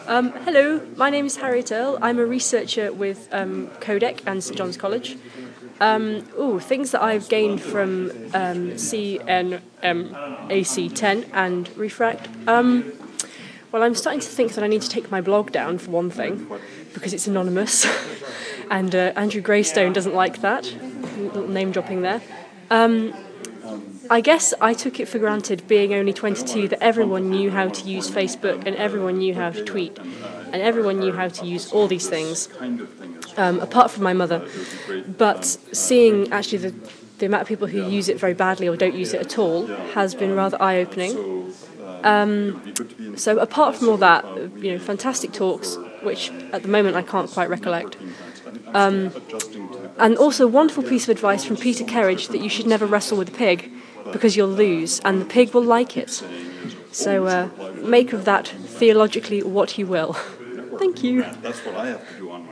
Hello, my name is Harriet Earle. I'm a researcher with Codec and St John's College. Things that I've gained from CNMAC10 and Refract. Well, I'm starting to think that I need to take my blog down, for one thing, because it's anonymous, and Andrew Greystone doesn't like that. Little name dropping there. I guess I took it for granted, being only 22, that everyone knew how to use Facebook and everyone knew how to tweet and everyone knew how to use all these things, apart from my mother. But seeing actually the amount of people who use it very badly or don't use it at all has been rather eye-opening. So apart from all that, fantastic talks, which at the moment I can't quite recollect. And also a wonderful piece of advice from Peter Kerridge that you should never wrestle with a pig, because you'll lose, and the pig will like it. So make of that theologically what you will. Thank you.